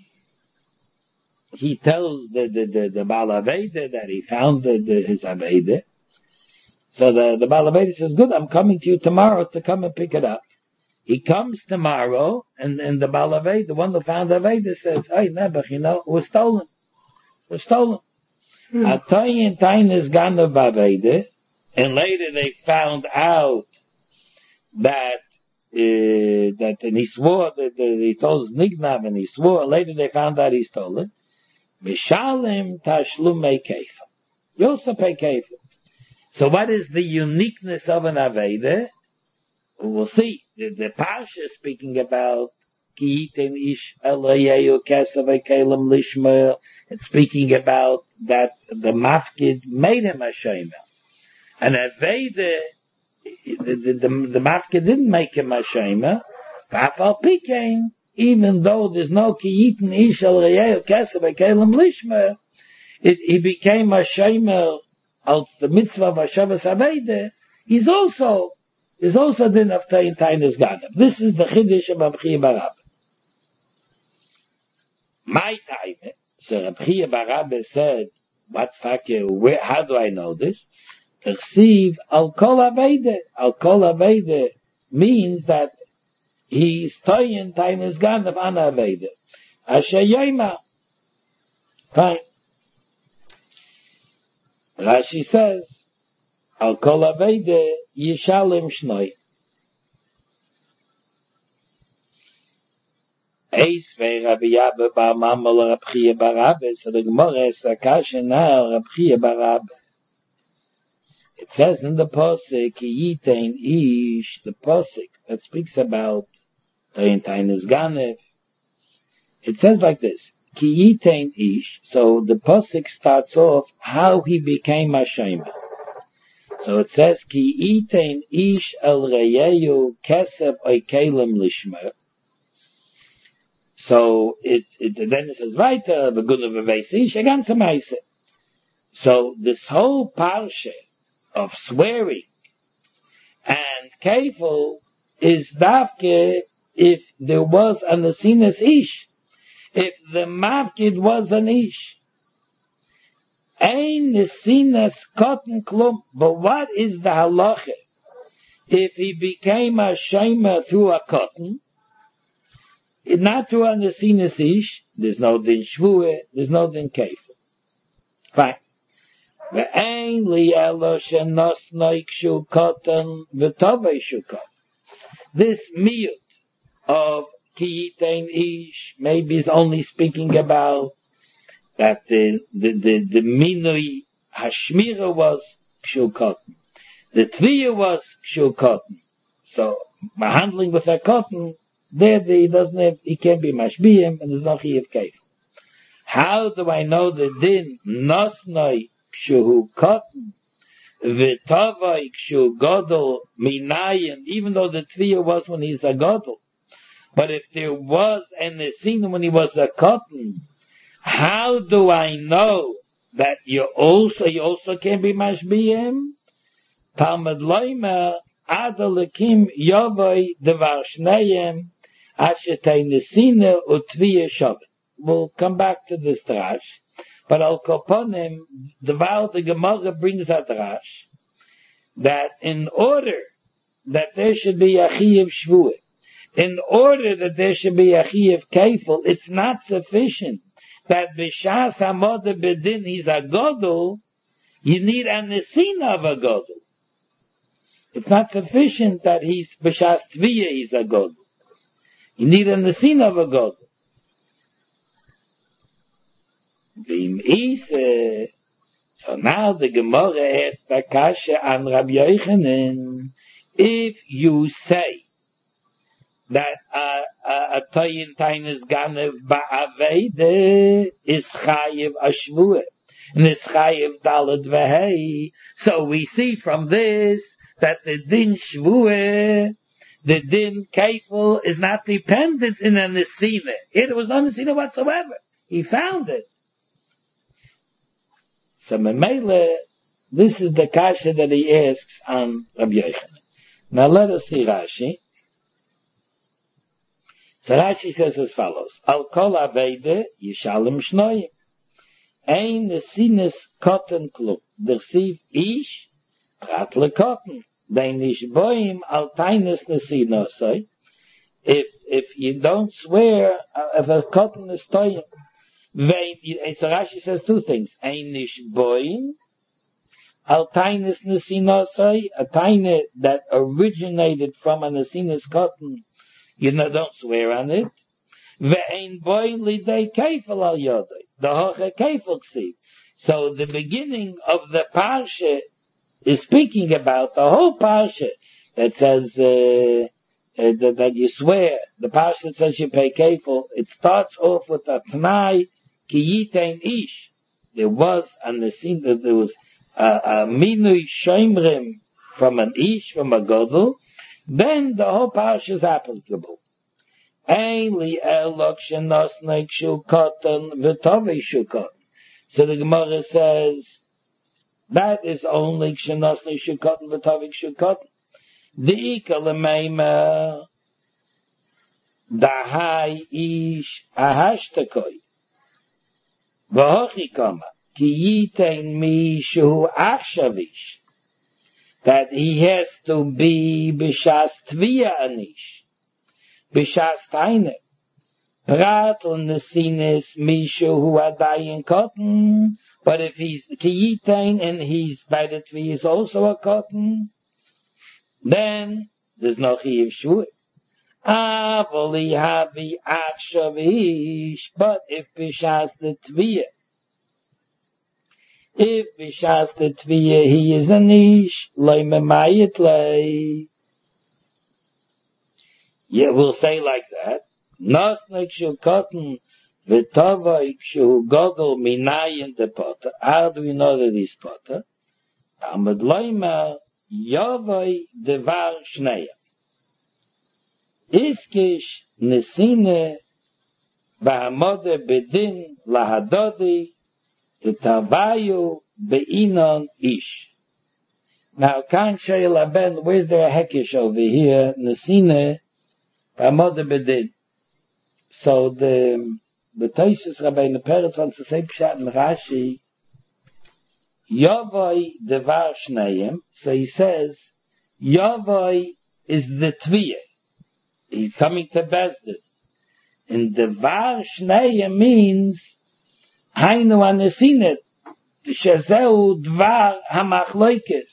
he tells the the the, the Baal Avede that he found the, the, his avede. So the the Baal Avede says, "Good, I'm coming to you tomorrow to come and pick it up." He comes tomorrow, and and the Baal Avede, the one who found the avede, says, "Hey, Nebuch, you know, it was stolen. It was stolen." Atayin tainis ganav ba'avede, and later they found out that uh, that and he swore that, that he told Nignav and he swore. Later they found out he stole it. Mishalim tashlumei keifa. You also pay keifa. So what is the uniqueness of an aveda? We'll see. The, the Parsha is speaking about Ki'itin ish elayeyu kesav kelim lishma. It's speaking about that the mafkid made him a shomer. An aveda, the, the, the, the mafkid didn't make him a shomer. V'afal pikein, even though there's no Ki'itin ish elayeyu kesav kelim lishma, it he became a shomer out the mitzvah of Hashavas aveda. He's also is also din of tayin tainus ganav. This is the chiddush of Rab Chiya bar Abba. My time, so Rab Chiya bar Abba said, what's fakir, where, how do I know this? Perceive al kol aveda. Al kol aveda means that he's tayin tainus ganav an aveda. Asher yoyma. Fine. Rashi says, Al kol aveda yishalim shnoi. Eis vei Rabbi Abba bar Mamal Rab Chiya bar Abba. So the Gemara is a kasha now Rab Chiya bar Abba. It says in the posik Yitein ish, the posik that speaks about Tayin Tainus Ganev. It says like this: ki yitain ish. So the pasuk starts off how he became a shema. So it says ki yitain ish el reyeyu kesef oikelim lishmer. So it, it then it says weiter begunne beweis ish a ganze meise. So this whole parsha of swearing and kefil is dafke if there was an asinas ish, if the mafkid was an ish. Ein asinas cotton klump, but what is the halacha? If he became a shema through a cotton, not through an asinas ish, there's no din shvua, there's no din kefil. Fine. Ve'ein li elo shenos noikshu cotton v'tovei shu cotton. This miyut of ki yitain ish maybe is only speaking about that the the the, the minui hashmira was kshu cotton, the tviya was kshu cotton. So by handling with a cotton, there he doesn't have, he can't be mashbiyim, and there's no chiyuv keif. How do I know the din nosnoi kshu cotton v'tovai kshu godol minayin, even though the tviya was when he's a godol? But if there was an Nesina when he was a cotton, how do I know that you also, you also can be mashbiyim? Talmud loyma adalakim yovoi devar shneyem ashetay Nesina utviya shabbat. We'll come back to this drash, but al koponim, the Val, the Gemara brings a drash that in order that there should be a chiyuv shvuah, in order that there should be a chiyuv kefil, it's not sufficient that b'shas hamoda bedin he's a godol, you need a nesina of a godol. It's not sufficient that he's b'shas tviya he's a godol. You need a nesina of a godol. V'im isa, so now the Gemara asks the kasha an Rabbi Yochanan, if you say that a a toyin tainus ganev ba'avede is chayiv ashvuah, and is chayiv dalad v'hei. So we see from this that the din shvuah, the din kefil, is not dependent in a nesina. It was no nesina whatsoever. He found it. So Memele, this is the kasha that he asks on Rabbi Yochanan. Now let us see Rashi. So Rashi says as follows: Al kol avede yishalem shnoyim. Ein nesines cotton klub. Dersiv ish prat le cotton. Dein ish boim al tainus nesinosoi. If if you don't swear, uh, if a cotton is toyim, vein. So Rashi says two things: ein ish boim al tainus nesinosoi, a taine that originated from a nesinus cotton. You know, don't swear on it. Ve'ein boin lidei kefil al yodei. The hoche kefil ksiv. So the beginning of the parsha is speaking about the whole parsha that says uh, uh, that, that you swear. The parsha says you pay kefil. It starts off with a t'nai ki yitain ish. There was an nesin that there was a, a minui shemrim from an ish, from a godel. Then the whole parsha is applicable. Ainly elok shenos neikshu cotton v'tovei shu cotton. So the Gemara says that is only shenos neikshu cotton v'tovei shu cotton. The ika lemeima dahai ish ahashtakoi v'hochi kama ki yitein mi shu achshavish. That he has to be b'shas tviya anish, b'shas taine. Rat on the sinus mishu hu adayin cotton. But if he's kiyitain and he's by the tviya is also a cotton, then there's no chiyuv shvuah. Avoli havi achshavish. But if b'shas the tviya, if b'shas the tviya he is an ish, loy memayit lei. Yeah, we'll say like that. Nos neikshu cotton V'tovoi kshu godol minayin de potter. How do we know that he's potter? Amad loimer yovoi devar shneya. Iskish nesine ba'amode bedin lahadodi titavayu be'inon ish. Now, kan shayel aben, where's there a hekish over here? Nesine ba'amode bedin. So the the Taisus Rabbeinu Peretz wants to say Pshat and Rashi Yovoi devar shneim. So he says Yovoi is the Tviyah. He's coming to Bezdin. And devar shneim means Hainu anesinet Shezeu dvar hamachloikis.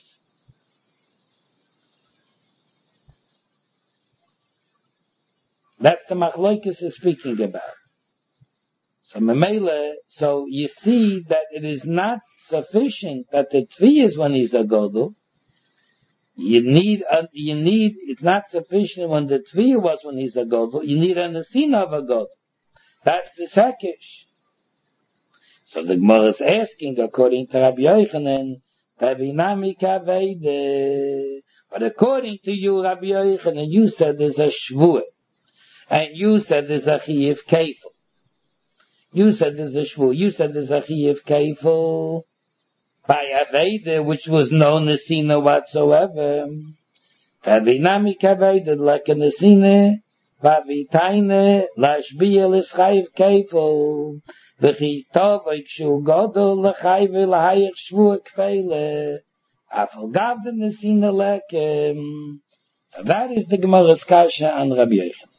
That's the machloikis is speaking about. So Memele, so you see that it is not sufficient that the Tvi is when he's a Godel. You need, a, you need, it's not sufficient when the Tvi was when he's a Godel. You need an Nesina of a Godel. That's the Sekish. So the Gemara is asking, according to Rabbi Yochanan, Tavinami Kavede. But according to you, Rabbi Yochanan, you said there's a Shvuah. And you said there's a Chiyuv Kefil. You said there's a shvu. You said there's a chiyuv kefil by Aveda, which was no nesina whatsoever. Tavinami kaveda like a nesina, vavitaine lashbiya l'schayv kefil. V'chitov ikshu godol l'chayv l'hayich shvu kfeile. Afal gav the nesina lekem. So that is the Gemara's kasha on Rabbi Yochanan.